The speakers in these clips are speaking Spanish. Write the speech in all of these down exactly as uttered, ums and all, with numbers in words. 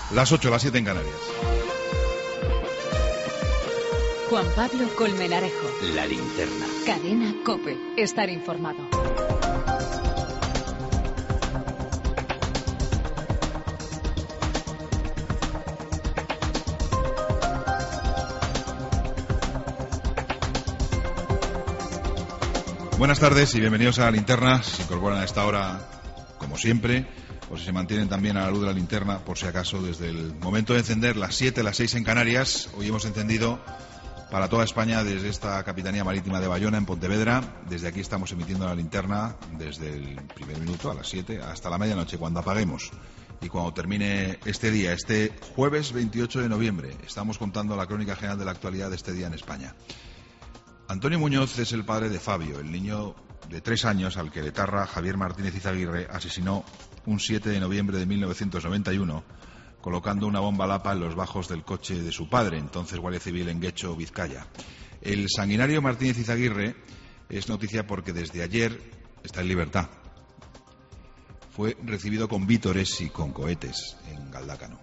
Las ocho, las siete en Canarias. Juan Pablo Colmenarejo. La linterna. Cadena COPE. Estar informado. Buenas tardes y bienvenidos a La Linterna. Se incorporan a esta hora, como siempre, o si se mantienen también a la luz de la linterna, por si acaso, desde el momento de encender, las siete, las seis en Canarias. Hoy hemos encendido para toda España desde esta Capitanía Marítima de Bayona, en Pontevedra. Desde aquí estamos emitiendo La Linterna desde el primer minuto, a las siete, hasta la medianoche, cuando apaguemos. Y cuando termine este día, este jueves veintiocho de noviembre, estamos contando la crónica general de la actualidad de este día en España. Antonio Muñoz es el padre de Fabio, el niño de tres años al que el etarra Javier Martínez Izaguirre asesinó un siete de noviembre de mil novecientos noventa y uno, colocando una bomba lapa en los bajos del coche de su padre, entonces Guardia Civil en Guecho, Vizcaya. El sanguinario Martínez Izaguirre es noticia porque desde ayer está en libertad. Fue recibido con vítores y con cohetes en Galdácano.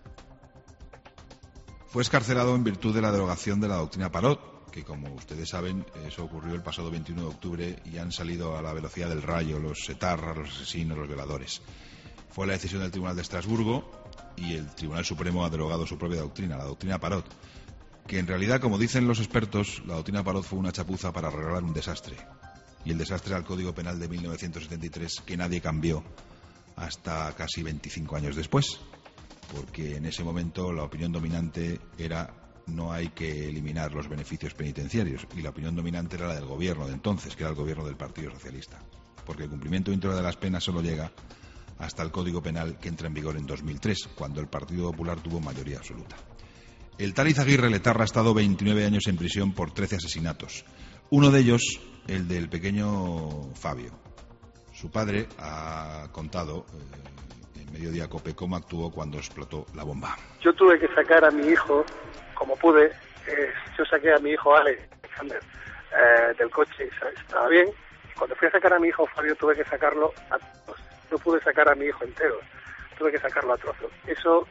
Fue excarcelado en virtud de la derogación de la doctrina Parot, que, como ustedes saben, eso ocurrió el pasado veintiuno de octubre y han salido a la velocidad del rayo los etarras, los asesinos, los violadores. Fue la decisión del Tribunal de Estrasburgo y el Tribunal Supremo ha derogado su propia doctrina, la doctrina Parot, que en realidad, como dicen los expertos, la doctrina Parot fue una chapuza para arreglar un desastre. Y el desastre era el Código Penal de mil novecientos setenta y tres, que nadie cambió hasta casi veinticinco años después, porque en ese momento la opinión dominante era: no hay que eliminar los beneficios penitenciarios, y la opinión dominante era la del gobierno de entonces, que era el gobierno del Partido Socialista, porque el cumplimiento íntegro de las penas solo llega hasta el Código Penal, que entra en vigor en dos mil tres, cuando el Partido Popular tuvo mayoría absoluta. El tal Izaguirre, el etarra, ha estado veintinueve años en prisión por trece asesinatos, uno de ellos el del pequeño Fabio. Su padre ha contado eh, en Mediodía Cope cómo actuó cuando explotó la bomba. Yo tuve que sacar a mi hijo como pude. eh, yo saqué a mi hijo Alexander eh, del coche, estaba bien. Cuando fui a sacar a mi hijo Fabio tuve que sacarlo a trozos. No pude sacar a mi hijo entero, tuve que sacarlo a trozos. Eso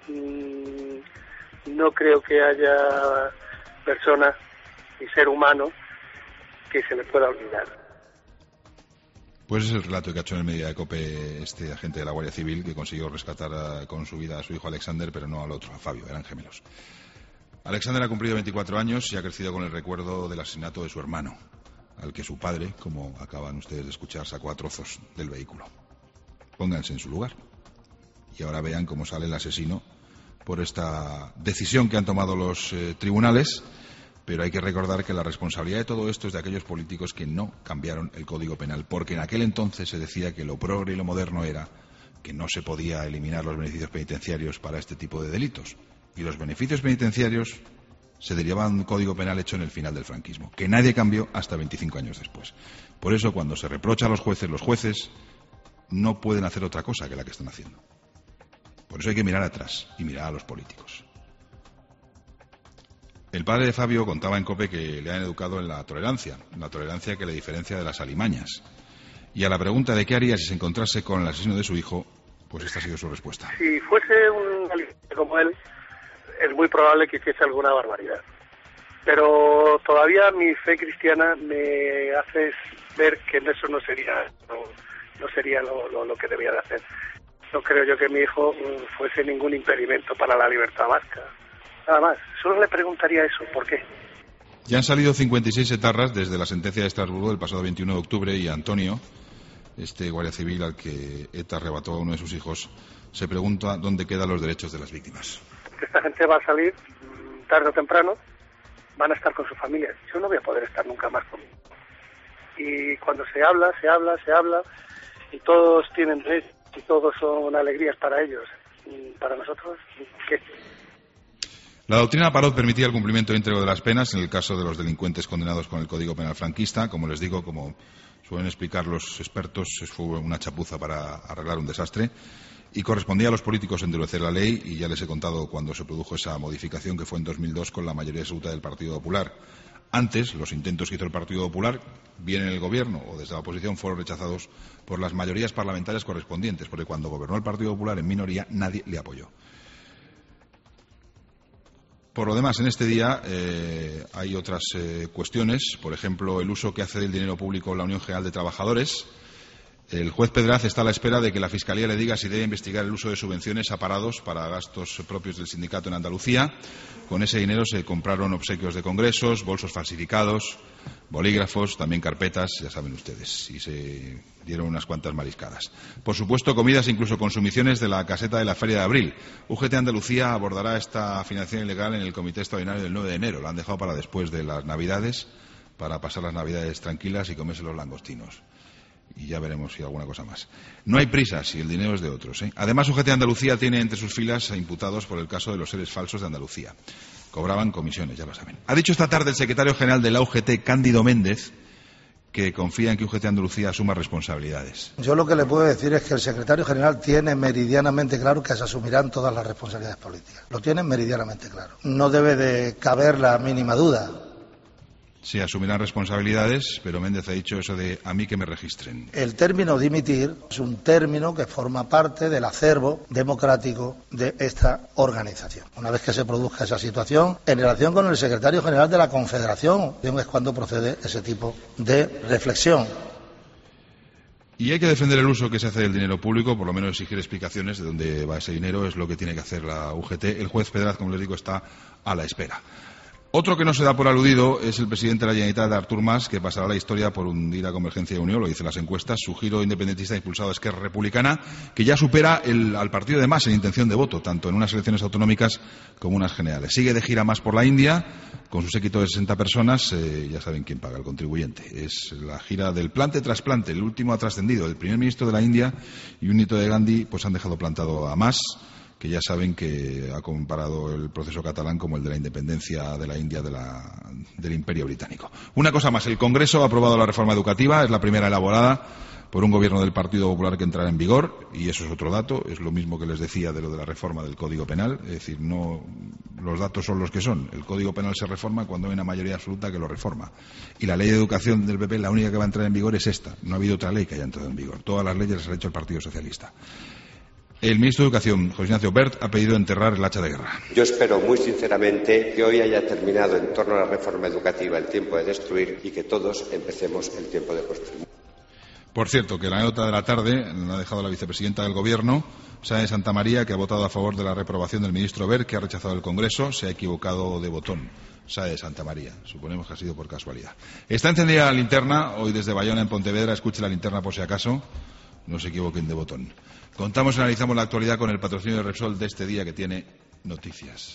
mmm, no creo que haya persona ni ser humano que se le pueda olvidar. Pues es el relato que ha hecho en el Mediodía de Cope este agente de la Guardia Civil, que consiguió rescatar a, con su vida a su hijo Alexander, pero no al otro, a Fabio, eran gemelos. Alexander ha cumplido veinticuatro años y ha crecido con el recuerdo del asesinato de su hermano, al que su padre, como acaban ustedes de escuchar, sacó a trozos del vehículo. Pónganse en su lugar y ahora vean cómo sale el asesino por esta decisión que han tomado los eh, tribunales, pero hay que recordar que la responsabilidad de todo esto es de aquellos políticos que no cambiaron el Código Penal, porque en aquel entonces se decía que lo progre y lo moderno era que no se podía eliminar los beneficios penitenciarios para este tipo de delitos. Y los beneficios penitenciarios se derivaban de un Código Penal hecho en el final del franquismo, que nadie cambió hasta veinticinco años después. Por eso, cuando se reprocha a los jueces, los jueces no pueden hacer otra cosa que la que están haciendo. Por eso hay que mirar atrás y mirar a los políticos. El padre de Fabio contaba en COPE que le han educado en la tolerancia, la tolerancia que le diferencia de las alimañas. Y a la pregunta de qué haría si se encontrase con el asesino de su hijo, pues esta ha sido su respuesta. Si fuese un delincuente como él, es muy probable que hiciese alguna barbaridad. Pero todavía mi fe cristiana me hace ver que eso no sería no, no sería lo, lo, lo que debía de hacer. No creo yo que mi hijo fuese ningún impedimento para la libertad vasca. Nada más. Solo le preguntaría eso. ¿Por qué? Ya han salido cincuenta y seis etarras desde la sentencia de Estrasburgo del pasado veintiuno de octubre y Antonio, este guardia civil al que ETA arrebató a uno de sus hijos, se pregunta dónde quedan los derechos de las víctimas. Esta gente va a salir tarde o temprano, van a estar con sus familias. Yo no voy a poder estar nunca más conmigo. Y cuando se habla, se habla, se habla, y todos tienen derechos y todos son alegrías para ellos. Y para nosotros, ¿qué? La doctrina Parot permitía el cumplimiento íntegro de las penas en el caso de los delincuentes condenados con el Código Penal franquista. Como les digo, como suelen explicar los expertos, fue una chapuza para arreglar un desastre. Y correspondía a los políticos endurecer la ley, y ya les he contado cuando se produjo esa modificación, que fue en dos mil dos con la mayoría absoluta del Partido Popular. Antes, los intentos que hizo el Partido Popular, bien en el gobierno o desde la oposición, fueron rechazados por las mayorías parlamentarias correspondientes, porque cuando gobernó el Partido Popular en minoría nadie le apoyó. Por lo demás, en este día eh, hay otras eh, cuestiones, por ejemplo, el uso que hace del dinero público la Unión General de Trabajadores. El juez Pedraz está a la espera de que la Fiscalía le diga si debe investigar el uso de subvenciones a parados para gastos propios del sindicato en Andalucía. Con ese dinero se compraron obsequios de congresos, bolsos falsificados, bolígrafos, también carpetas, ya saben ustedes, y se dieron unas cuantas mariscadas. Por supuesto, comidas e incluso consumiciones de la caseta de la Feria de Abril. U G T Andalucía abordará esta financiación ilegal en el Comité Extraordinario del nueve de enero. La han dejado para después de las Navidades, para pasar las Navidades tranquilas y comerse los langostinos. Y ya veremos si alguna cosa más. No hay prisa si el dinero es de otros, ¿eh? Además, U G T Andalucía tiene entre sus filas a imputados por el caso de los seres falsos de Andalucía. Cobraban comisiones, ya lo saben. Ha dicho esta tarde el secretario general de la U G T, Cándido Méndez, que confía en que U G T Andalucía asuma responsabilidades. Yo lo que le puedo decir es que el secretario general tiene meridianamente claro que se asumirán todas las responsabilidades políticas. Lo tiene meridianamente claro. No debe de caber la mínima duda. Sí, asumirán responsabilidades, pero Méndez ha dicho eso de a mí que me registren. El término dimitir es un término que forma parte del acervo democrático de esta organización. Una vez que se produzca esa situación, en relación con el secretario general de la Confederación, es cuando procede ese tipo de reflexión. Y hay que defender el uso que se hace del dinero público, por lo menos exigir explicaciones de dónde va ese dinero, es lo que tiene que hacer la U G T. El juez Pedraz, como les digo, está a la espera. Otro que no se da por aludido es el presidente de la Generalitat, Artur Mas, que pasará a la historia por hundir a Convergencia y Unió, lo dicen las encuestas. Su giro independentista ha impulsado a Esquerra Republicana, que ya supera el, al partido de Mas en intención de voto, tanto en unas elecciones autonómicas como unas generales. Sigue de gira Mas por la India, con su séquito de sesenta personas, eh, ya saben quién paga, el contribuyente. Es la gira del plante-trasplante, el último ha trascendido. El primer ministro de la India y un nieto de Gandhi pues han dejado plantado a Mas, que ya saben que ha comparado el proceso catalán como el de la independencia de la India de la, del Imperio Británico. Una cosa más, el Congreso ha aprobado la reforma educativa, es la primera elaborada por un gobierno del Partido Popular que entrará en vigor, y eso es otro dato, es lo mismo que les decía de lo de la reforma del Código Penal, es decir, no, los datos son los que son. El Código Penal se reforma cuando hay una mayoría absoluta que lo reforma. Y la ley de educación del P P, la única que va a entrar en vigor es esta, no ha habido otra ley que haya entrado en vigor. Todas las leyes las ha hecho el Partido Socialista. El ministro de Educación, José Ignacio Wert, ha pedido enterrar el hacha de guerra. Yo espero muy sinceramente que hoy haya terminado en torno a la reforma educativa el tiempo de destruir y que todos empecemos el tiempo de construir. Por cierto, que la nota de la tarde la ha dejado la vicepresidenta del Gobierno, Sáenz de Santa María, que ha votado a favor de la reprobación del ministro Wert, que ha rechazado el Congreso. Se ha equivocado de botón. Sáenz de Santa María. Suponemos que ha sido por casualidad. Está encendida la linterna. Hoy desde Bayona, en Pontevedra. Escuche la linterna por si acaso. No se equivoquen de botón. Contamos y analizamos la actualidad con el patrocinio de Repsol de este día, que tiene noticias.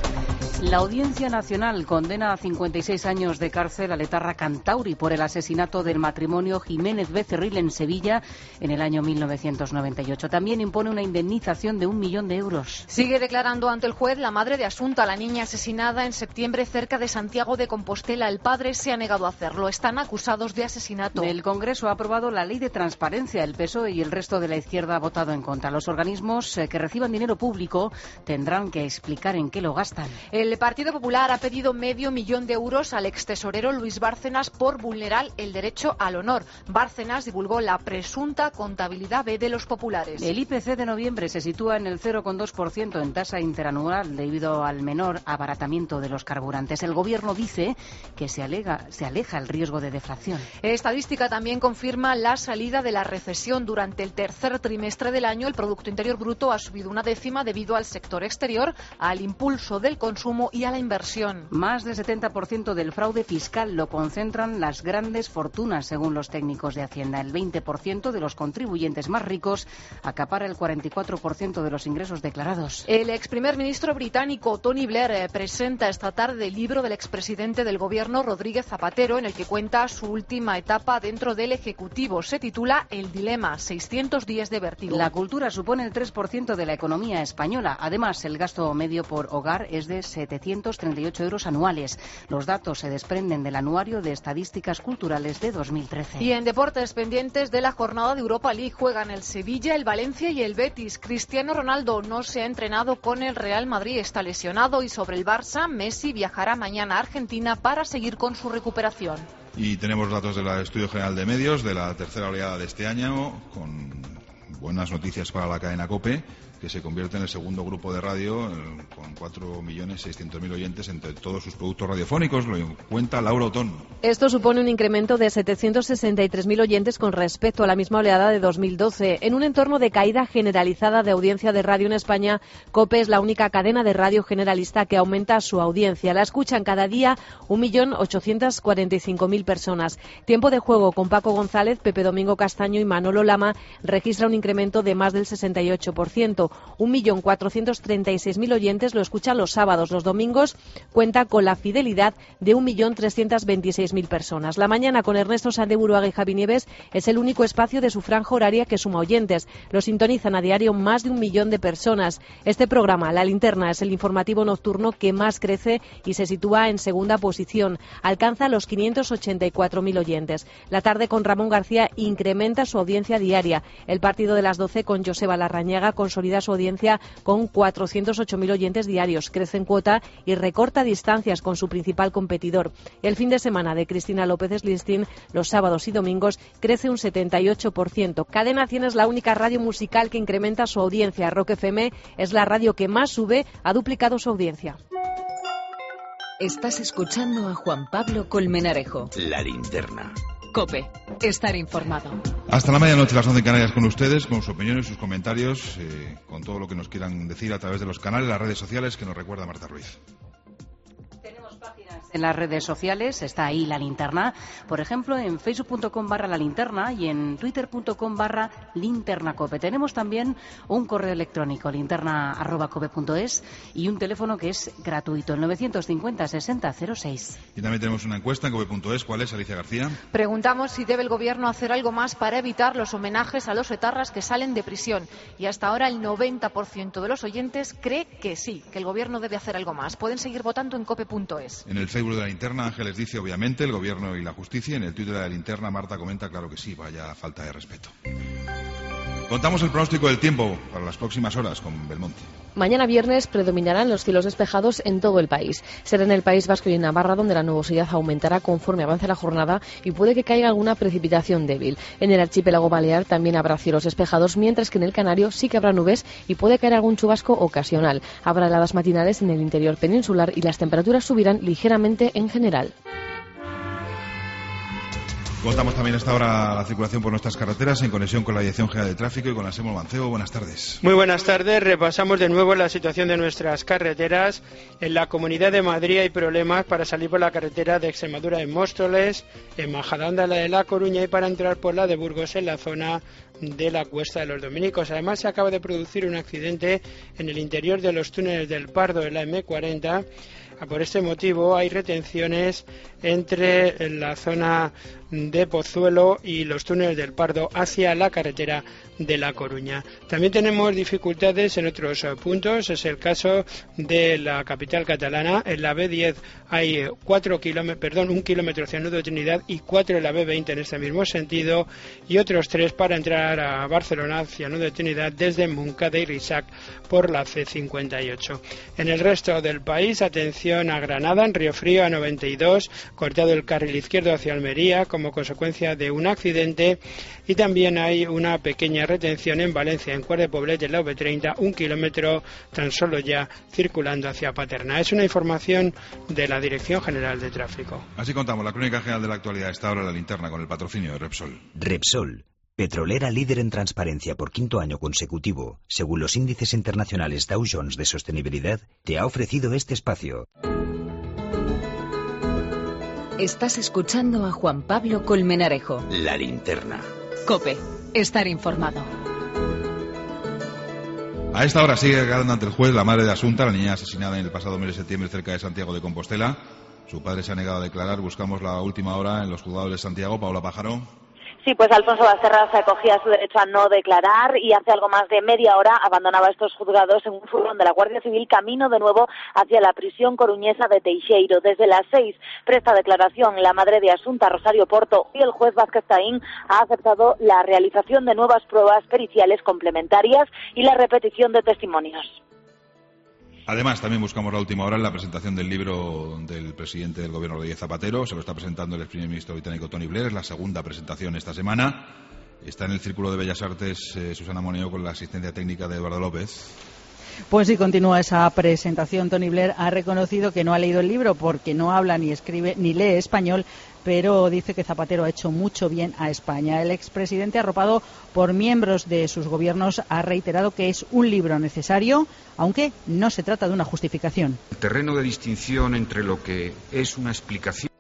La Audiencia Nacional condena a cincuenta y seis años de cárcel a Letarra Cantauri por el asesinato del matrimonio Jiménez Becerril en Sevilla en el año mil novecientos noventa y ocho. También impone una indemnización de un millón de euros. Sigue declarando ante el juez la madre de Asunta, la niña asesinada en septiembre cerca de Santiago de Compostela. El padre se ha negado a hacerlo. Están acusados de asesinato. El Congreso ha aprobado la ley de transparencia. El P S O E y el resto de la izquierda ha votado en contra. Los organismos que reciban dinero público tendrán que explicar en qué lo gastan. El Partido Popular ha pedido medio millón de euros al extesorero Luis Bárcenas por vulnerar el derecho al honor. Bárcenas divulgó la presunta contabilidad B de los populares. El I P C de noviembre se sitúa en el cero coma dos por ciento en tasa interanual debido al menor abaratamiento de los carburantes. El Gobierno dice que se, alega, se aleja el riesgo de deflación. Estadística también confirma la salida de la recesión. Durante el tercer trimestre del año, el Producto Interior Bruto ha subido una décima debido al sector exterior, al impulso del consumo y a la inversión. Más del setenta por ciento del fraude fiscal lo concentran las grandes fortunas, según los técnicos de Hacienda. El veinte por ciento de los contribuyentes más ricos acapara el cuarenta y cuatro por ciento de los ingresos declarados. El ex primer ministro británico Tony Blair eh, presenta esta tarde el libro del expresidente del Gobierno Rodríguez Zapatero, en el que cuenta su última etapa dentro del Ejecutivo. Se titula El dilema, seiscientos días de vértigo. La cultura supone el tres por ciento de la economía española. Además, el gasto medio por hogar es de setecientos treinta y ocho euros anuales. Los datos se desprenden del Anuario de Estadísticas Culturales de dos mil trece. Y en deportes, pendientes de la jornada de Europa League, juegan el Sevilla, el Valencia y el Betis. Cristiano Ronaldo no se ha entrenado con el Real Madrid, está lesionado. Y sobre el Barça, Messi viajará mañana a Argentina para seguir con su recuperación. Y tenemos datos del Estudio General de Medios de la tercera oleada de este año, con buenas noticias para la cadena COPE. que se convierte en el segundo grupo de radio eh, con cuatro millones seiscientos mil oyentes entre todos sus productos radiofónicos. Lo cuenta Laura Otón. Esto supone un incremento de setecientos sesenta y tres mil oyentes con respecto a la misma oleada de dos mil doce. En un entorno de caída generalizada de audiencia de radio en España, COPE es la única cadena de radio generalista que aumenta su audiencia. La escuchan cada día un millón ochocientos cuarenta y cinco mil personas. Tiempo de Juego con Paco González, Pepe Domingo Castaño y Manolo Lama registra un incremento de más del sesenta y ocho por ciento. un millón cuatrocientos treinta y seis mil oyentes lo escuchan los sábados. Los domingos cuenta con la fidelidad de un millón trescientos veintiséis mil personas. La mañana con Ernesto Sáenz de Buruaga y Javi Nieves es el único espacio de su franja horaria que suma oyentes. Lo sintonizan a diario más de un millón de personas. Este programa, La Linterna, es el informativo nocturno que más crece y se sitúa en segunda posición. Alcanza los quinientos ochenta y cuatro mil oyentes. La tarde con Ramón García incrementa su audiencia diaria. El partido de las doce con Joseba Larrañaga consolida su audiencia con cuatrocientos ocho mil oyentes diarios. Crece en cuota y recorta distancias con su principal competidor. El fin de semana de Cristina López Slirstin, los sábados y domingos, crece un setenta y ocho por ciento. Cadena cien es la única radio musical que incrementa su audiencia. Rock F M es la radio que más sube, ha duplicado su audiencia. Estás escuchando a Juan Pablo Colmenarejo. La Linterna. COPE. Estar informado. Hasta la medianoche, las once en Canarias, con ustedes, con sus opiniones, sus comentarios, eh, con todo lo que nos quieran decir a través de los canales, las redes sociales que nos recuerda Marta Ruiz. En las redes sociales está ahí La Linterna, por ejemplo en facebook punto com barra La Linterna y en twitter punto com barra linternacope. Tenemos también un correo electrónico, linterna arroba cope punto es, y un teléfono que es gratuito, el novecientos cincuenta sesenta cero seis. Y también tenemos una encuesta en cope punto es. ¿Cuál es, Alicia García? Preguntamos si debe el Gobierno hacer algo más para evitar los homenajes a los etarras que salen de prisión. Y hasta ahora el noventa por ciento de los oyentes cree que sí, que el Gobierno debe hacer algo más. Pueden seguir votando en cope punto es. En el Facebook de La Linterna, Ángeles dice, obviamente, el Gobierno y la justicia. En el Twitter de La Linterna, Marta comenta, claro que sí, vaya falta de respeto. Contamos el pronóstico del tiempo para las próximas horas con Belmonte. Mañana viernes predominarán los cielos despejados en todo el país. Será en el País Vasco y en Navarra donde la nubosidad aumentará conforme avance la jornada y puede que caiga alguna precipitación débil. En el archipiélago balear también habrá cielos despejados, mientras que en el Canario sí que habrá nubes y puede caer algún chubasco ocasional. Habrá heladas matinales en el interior peninsular y las temperaturas subirán ligeramente en general. Contamos también hasta ahora la circulación por nuestras carreteras en conexión con la Dirección General de Tráfico y con Anselmo Mancebo. Buenas tardes. Muy buenas tardes. Repasamos de nuevo la situación de nuestras carreteras. En la Comunidad de Madrid hay problemas para salir por la carretera de Extremadura en Móstoles, en Majadahonda la de La Coruña y para entrar por la de Burgos en la zona de la Cuesta de los Dominicos. Además se acaba de producir un accidente en el interior de los túneles del Pardo en la eme cuarenta. Por este motivo hay retenciones entre la zona de Pozuelo y los túneles del Pardo hacia la carretera de La Coruña. También tenemos dificultades en otros puntos. Es el caso de la capital catalana. En la be diez hay cuatro kilómetros, perdón, un kilómetro hacia Nudo de Trinidad y cuatro en la be veinte en este mismo sentido y otros tres para entrar a Barcelona hacia Nudo de Trinidad desde Montcada y Risac por la ce cincuenta y ocho. En el resto del país, atención a Granada, en Río Frío a noventa y dos, cortado el carril izquierdo hacia Almería como consecuencia de un accidente, y también hay una pequeña retención en Valencia, en Cuart de Poblet, en la ve treinta, un kilómetro tan solo ya circulando hacia Paterna. Es una información de la Dirección General de Tráfico. Así contamos la crónica general de la actualidad. Esta hora La Linterna con el patrocinio de Repsol. Repsol, petrolera líder en transparencia por quinto año consecutivo, según los índices internacionales Dow Jones de sostenibilidad, te ha ofrecido este espacio. Estás escuchando a Juan Pablo Colmenarejo. La Linterna. COPE. Estar informado. A esta hora sigue quedando ante el juez la madre de Asunta, la niña asesinada en el pasado mes de septiembre cerca de Santiago de Compostela. Su padre se ha negado a declarar. Buscamos la última hora en los juzgados de Santiago. Paula Pájaro. Sí, pues Alfonso Basterra se acogía a su derecho a no declarar y hace algo más de media hora abandonaba estos juzgados en un furgón de la Guardia Civil camino de nuevo hacia la prisión coruñesa de Teixeiro. Desde las seis presta declaración la madre de Asunta, Rosario Porto, y el juez Vázquez Taín ha aceptado la realización de nuevas pruebas periciales complementarias y la repetición de testimonios. Además, también buscamos la última hora en la presentación del libro del presidente del gobierno, Rodríguez Zapatero. Se lo está presentando el ex primer ministro británico Tony Blair. Es la segunda presentación esta semana. Está en el Círculo de Bellas Artes eh, Susana Moneo con la asistencia técnica de Eduardo López. Pues sí, continúa esa presentación. Tony Blair ha reconocido que no ha leído el libro porque no habla ni escribe ni lee español, pero dice que Zapatero ha hecho mucho bien a España. El expresidente, arropado por miembros de sus gobiernos, ha reiterado que es un libro necesario, aunque no se trata de una justificación. El terreno de distinción entre lo que es una explicación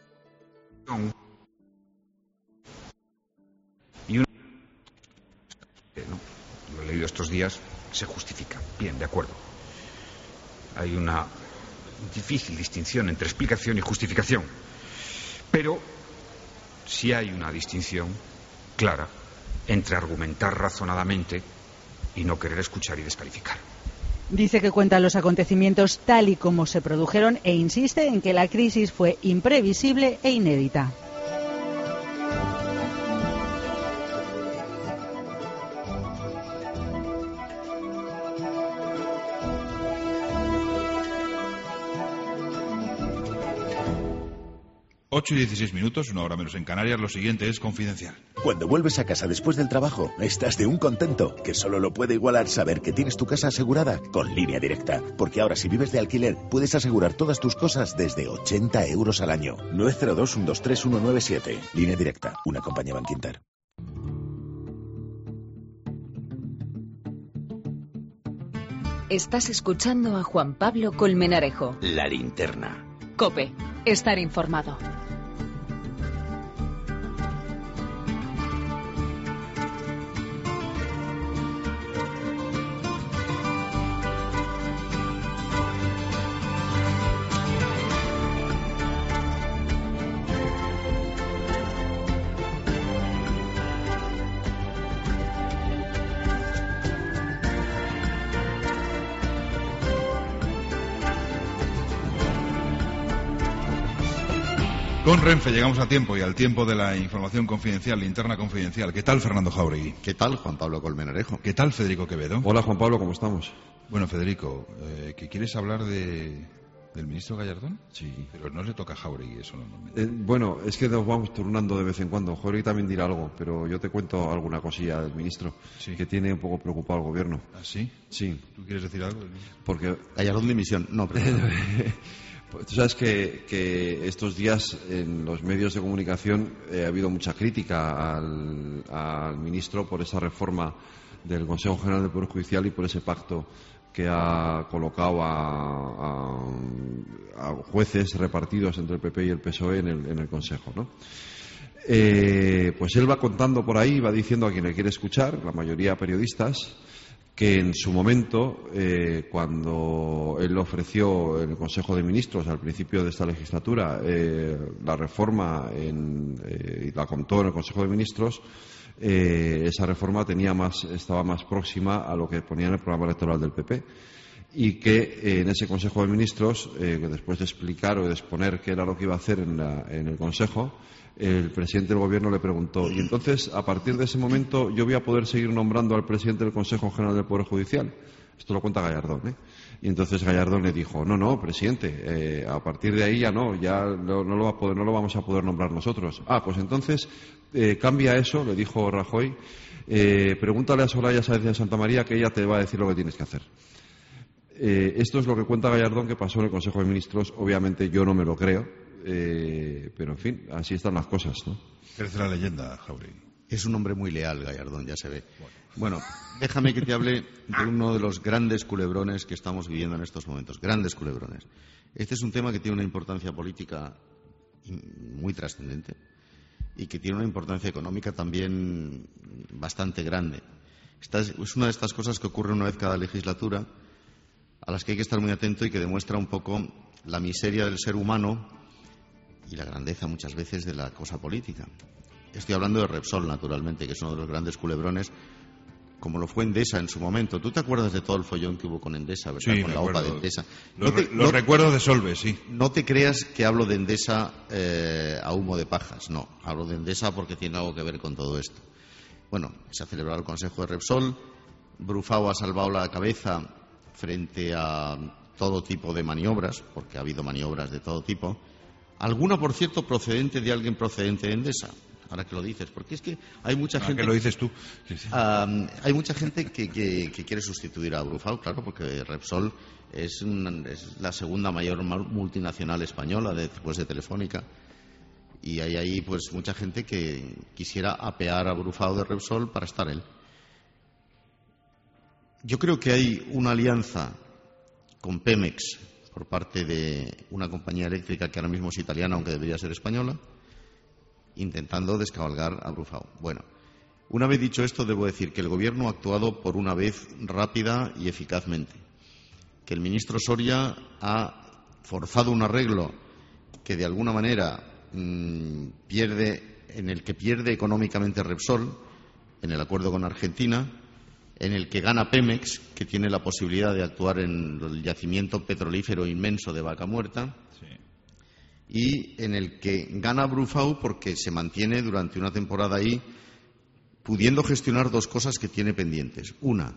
y una... ¿no? Lo he leído estos días. Se justifica. Bien, de acuerdo. Hay una difícil distinción entre explicación y justificación. Pero sí hay una distinción clara entre argumentar razonadamente y no querer escuchar y descalificar. Dice que cuenta los acontecimientos tal y como se produjeron e insiste en que la crisis fue imprevisible e inédita. ocho y dieciséis minutos, una hora menos en Canarias. Lo siguiente es Confidencial. Cuando vuelves a casa después del trabajo, estás de un contento que solo lo puede igualar saber que tienes tu casa asegurada con Línea Directa. Porque ahora, si vives de alquiler, puedes asegurar todas tus cosas desde ochenta euros al año. nueve cero dos, uno dos tres, uno nueve siete. Línea Directa, una compañía Bankinter. Estás escuchando a Juan Pablo Colmenarejo. La Linterna. COPE. Estar informado. Con Renfe llegamos a tiempo y al tiempo de la información confidencial, linterna confidencial. ¿Qué tal, Fernando Jáuregui? ¿Qué tal, Juan Pablo Colmenarejo? ¿Qué tal, Federico Quevedo? Hola, Juan Pablo, ¿cómo estamos? Bueno, Federico, eh, ¿que quieres hablar de, del ministro Gallardón? Sí. Pero no le toca a Jáuregui eso normalmente. Eh, bueno, es que nos vamos turnando de vez en cuando. Jáuregui también dirá algo, pero yo te cuento alguna cosilla del ministro, sí, que tiene un poco preocupado al gobierno. ¿Ah, sí? Sí. ¿Tú quieres decir algo? Porque... Gallardón de dimisión. No, pero... Tú sabes que, que estos días en los medios de comunicación eh, ha habido mucha crítica al, al ministro por esa reforma del Consejo General del Poder Judicial y por ese pacto que ha colocado a, a, a jueces repartidos entre el P P y el P S O E en el, en el Consejo, ¿no? Eh, pues él va contando por ahí, va diciendo a quien le quiere escuchar, la mayoría periodistas, que en su momento, eh, cuando él ofreció en el Consejo de Ministros al principio de esta legislatura eh, la reforma en, eh, y la contó en el Consejo de Ministros, eh, esa reforma tenía más, estaba más próxima a lo que ponía en el programa electoral del P P y que eh, en ese Consejo de Ministros, eh, después de explicar o de exponer qué era lo que iba a hacer en, la, en el Consejo, el presidente del Gobierno le preguntó, y entonces, a partir de ese momento, yo voy a poder seguir nombrando al presidente del Consejo General del Poder Judicial. Esto lo cuenta Gallardón, ¿eh? Y entonces Gallardón le dijo, no, no, presidente, eh, a partir de ahí ya no, ya no, no, lo va a poder, no lo vamos a poder nombrar nosotros. Ah, pues entonces, eh, cambia eso, le dijo Rajoy, eh, pregúntale a Soraya Sáenz de Santa María que ella te va a decir lo que tienes que hacer. Eh, esto es lo que cuenta Gallardón que pasó en el Consejo de Ministros. Obviamente yo no me lo creo. Eh, pero en fin, así están las cosas, ¿no? Crece la leyenda, Jáuregui. Es un hombre muy leal, Gallardón, ya se ve. Bueno, déjame que te hable de uno de los grandes culebrones que estamos viviendo en estos momentos. Grandes culebrones. Este es un tema que tiene una importancia política muy trascendente y que tiene una importancia económica también bastante grande. Esta es, es una de estas cosas que ocurre una vez cada legislatura, a las que hay que estar muy atento y que demuestra un poco la miseria del ser humano y la grandeza muchas veces de la cosa política. Estoy hablando de Repsol, naturalmente, que es uno de los grandes culebrones, como lo fue Endesa en su momento. ¿Tú te acuerdas de todo el follón que hubo con Endesa, verdad? Sí, con la acuerdo. O P A de Endesa. Los, no te, los no, recuerdos de Solve, sí. No te creas que hablo de Endesa eh, a humo de pajas, no. Hablo de Endesa porque tiene algo que ver con todo esto. Bueno, se ha celebrado el Consejo de Repsol, Brufau ha salvado la cabeza frente a todo tipo de maniobras, porque ha habido maniobras de todo tipo. Alguna, por cierto, procedente de alguien procedente de Endesa. ahora que lo dices, porque es que hay mucha ahora gente... que lo dices tú. Uh, hay mucha gente que, que, que quiere sustituir a Brufau, claro, porque Repsol es, una, es la segunda mayor multinacional española después de Telefónica. Y hay ahí pues mucha gente que quisiera apear a Brufau de Repsol para estar él. Yo creo que hay una alianza con Pemex por parte de una compañía eléctrica que ahora mismo es italiana, aunque debería ser española, intentando descabalgar a Brufau. Bueno, una vez dicho esto, debo decir que el Gobierno ha actuado por una vez rápida y eficazmente, que el ministro Soria ha forzado un arreglo que de alguna manera mmm, pierde, en el que pierde económicamente Repsol, en el acuerdo con Argentina, en el que gana Pemex, que tiene la posibilidad de actuar en el yacimiento petrolífero inmenso de Vaca Muerta, sí. Y en el que gana Brufau porque se mantiene durante una temporada ahí, pudiendo gestionar dos cosas que tiene pendientes. Una,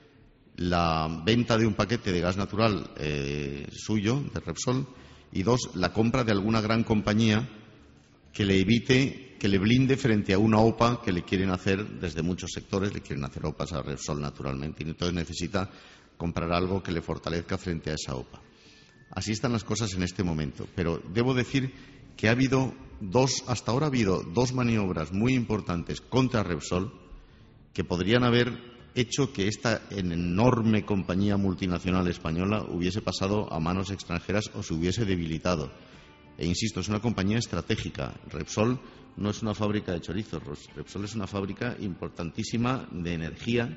la venta de un paquete de gas natural eh, suyo, de Repsol, y dos, la compra de alguna gran compañía que le evite, que le blinde frente a una O P A que le quieren hacer desde muchos sectores, le quieren hacer O P As a Repsol naturalmente, y entonces necesita comprar algo que le fortalezca frente a esa O P A. Así están las cosas en este momento, pero debo decir que ha habido dos, hasta ahora ha habido dos maniobras muy importantes contra Repsol que podrían haber hecho que esta enorme compañía multinacional española hubiese pasado a manos extranjeras o se hubiese debilitado. E insisto, es una compañía estratégica. Repsol no es una fábrica de chorizos. Repsol es una fábrica importantísima de energía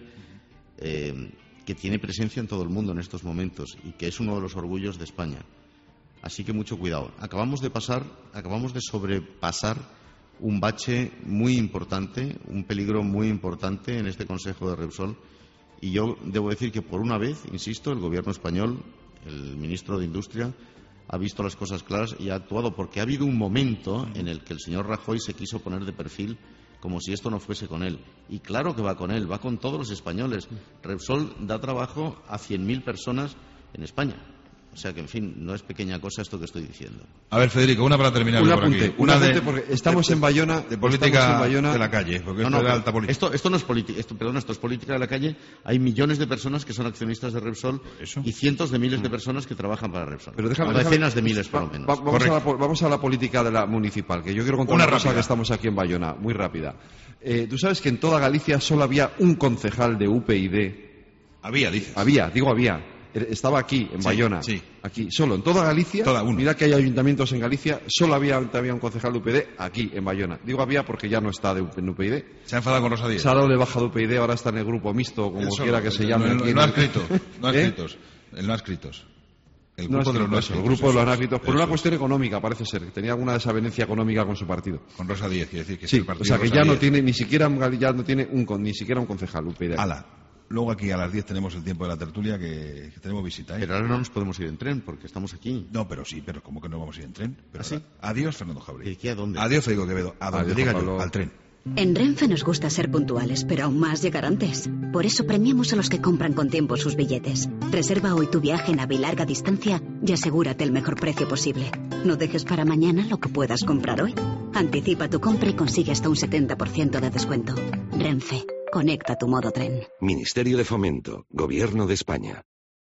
eh, que tiene presencia en todo el mundo en estos momentos y que es uno de los orgullos de España. Así que mucho cuidado. Acabamos de pasar, acabamos de sobrepasar un bache muy importante, un peligro muy importante en este Consejo de Repsol. Y yo debo decir que por una vez, insisto, el Gobierno español, el ministro de Industria, ha visto las cosas claras y ha actuado, porque ha habido un momento en el que el señor Rajoy se quiso poner de perfil como si esto no fuese con él. Y claro que va con él, va con todos los españoles. Repsol da trabajo a cien mil personas en España. O sea que, en fin, no es pequeña cosa esto que estoy diciendo. A ver, Federico, una para terminar. Un por apunte, aquí. un Una apunte de, porque estamos de, en Bayona. De política en Bayona, de la calle, porque no, esto no, es alta política. Esto, esto no es política, esto, perdón, esto es política de la calle. Hay millones de personas que son accionistas de Repsol ¿Eso? y cientos de miles de personas que trabajan para Repsol. Pero déjame, o decenas déjame, de miles, por lo menos. Va, vamos, a la, vamos a la política de la municipal, que yo quiero contar una, una cosa que estamos aquí en Bayona, muy rápida. Eh, Tú sabes que en toda Galicia solo había un concejal de U P y D. Había, dices. Había, digo había. Estaba aquí, en sí, Bayona, sí. aquí, solo, en toda Galicia. Toda uno. Mira que hay ayuntamientos en Galicia, solo había, había un concejal de U P y D aquí, en Bayona. Digo había porque ya no está de, en U P y D. Se ha enfadado con Rosa Díez. Se ha dado de baja de U P y D, ahora está en el grupo mixto, como Eso, quiera que el, se llame. El, aquí el no en... escrito, no ¿Eh? escritos. El no escritos. El grupo no de los no escritos. El grupo de los no escritos, por eso. una cuestión económica, parece ser. Que tenía alguna desavenencia económica con su partido. Con Rosa Díez, quiere decir que sí, es el partido. O sea que Rosa ya Díez. no tiene, ni siquiera, ya no tiene un, ni siquiera un concejal U P y D. Ala. Luego aquí a las diez tenemos el tiempo de la tertulia que, que tenemos visita. ¿eh? Pero ahora no nos podemos ir en tren porque estamos aquí. No, pero sí, pero ¿cómo que no vamos a ir en tren? Pero ¿Ah, sí? Adiós, Fernando Jauregui. ¿Y aquí a dónde? Adiós, Federico Quevedo. A donde Adiós, diga Pablo. yo, al tren. En Renfe nos gusta ser puntuales, pero aún más llegar antes. Por eso premiamos a los que compran con tiempo sus billetes. Reserva hoy tu viaje en AVE y larga distancia y asegúrate el mejor precio posible. No dejes para mañana lo que puedas comprar hoy. Anticipa tu compra y consigue hasta un setenta por ciento de descuento. Renfe. Conecta tu modo tren. Ministerio de Fomento, Gobierno de España.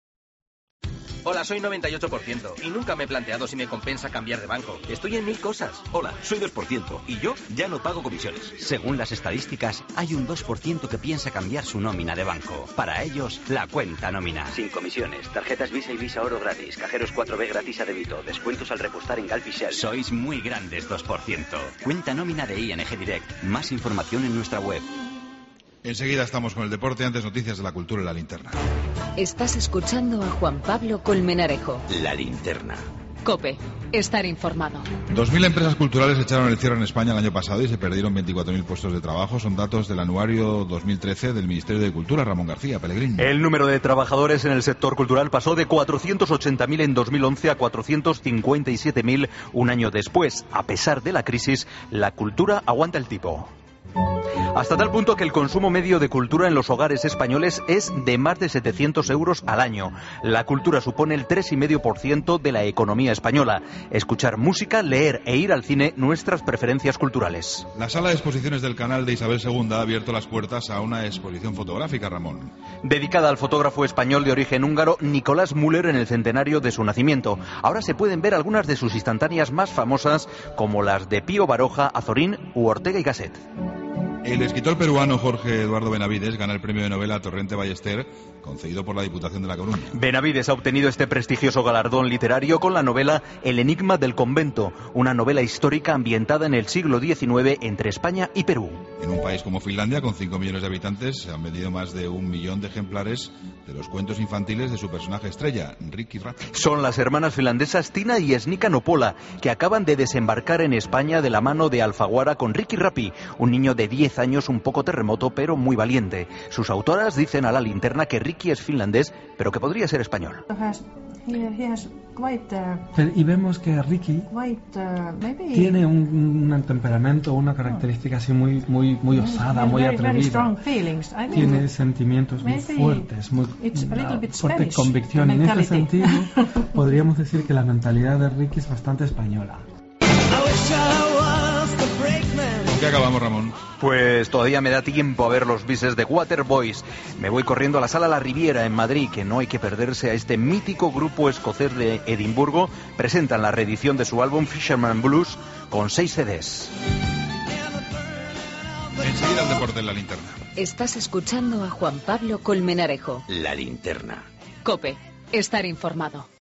Hola, soy noventa y ocho por ciento y nunca me he planteado si me compensa cambiar de banco. Estoy en mil cosas. Hola, soy dos por ciento y yo ya no pago comisiones. Según las estadísticas, hay un dos por ciento que piensa cambiar su nómina de banco. Para ellos, la cuenta nómina. Sin comisiones, tarjetas Visa y Visa Oro gratis, cajeros cuatro B gratis a débito, descuentos al repostar en Galp y Shell. Sois muy grandes dos por ciento. Cuenta nómina de I N G Direct. Más información en nuestra web. Enseguida estamos con el deporte, antes noticias de la cultura y la linterna. Estás escuchando a Juan Pablo Colmenarejo. La linterna. COPE. Estar informado. Dos mil empresas culturales echaron el cierre en España el año pasado y se perdieron veinticuatro mil puestos de trabajo. Son datos del anuario dos mil trece del Ministerio de Cultura. Ramón García, Pellegrín. El número de trabajadores en el sector cultural pasó de cuatrocientos ochenta mil en dos mil once a cuatrocientos cincuenta y siete mil un año después. A pesar de la crisis, la cultura aguanta el tipo. Hasta tal punto que el consumo medio de cultura en los hogares españoles es de más de setecientos euros al año. La cultura supone el tres coma cinco por ciento de la economía española. Escuchar música, leer e ir al cine, nuestras preferencias culturales. La sala de exposiciones del canal de Isabel segunda ha abierto las puertas a una exposición fotográfica, Ramón. Dedicada al fotógrafo español de origen húngaro Nicolás Müller en el centenario de su nacimiento. Ahora se pueden ver algunas de sus instantáneas más famosas, como las de Pío Baroja, Azorín u Ortega y Gasset. El escritor peruano Jorge Eduardo Benavides gana el premio de novela Torrente Ballester, concedido por la Diputación de La Coruña. Benavides ha obtenido este prestigioso galardón literario con la novela El enigma del convento, una novela histórica ambientada en el siglo diecinueve entre España y Perú. En un país como Finlandia, con cinco millones de habitantes, se han vendido más de un millón de ejemplares de los cuentos infantiles de su personaje estrella, Ricky Rappi. Son las hermanas finlandesas Tina y Snika Nopola, que acaban de desembarcar en España de la mano de Alfaguara con Ricky Rappi, un niño de diez años un poco terremoto pero muy valiente. Sus autoras dicen a La Linterna que Ricky es finlandés, pero que podría ser español. Y vemos que Ricky tiene un, un temperamento, una característica así muy muy muy osada, muy atrevida. Tiene sentimientos muy fuertes, muy una fuerte convicción. En este sentido, podríamos decir que la mentalidad de Ricky es bastante española. ¿Con qué acabamos, Ramón? Pues todavía me da tiempo a ver los bises de Waterboys. Me voy corriendo a la Sala La Riviera en Madrid, que no hay que perderse a este mítico grupo escocés de Edimburgo. Presentan la reedición de su álbum Fisherman Blues con seis C Ds. Enseguida el deporte en La Linterna. Estás escuchando a Juan Pablo Colmenarejo. La Linterna. COPE. Estar informado.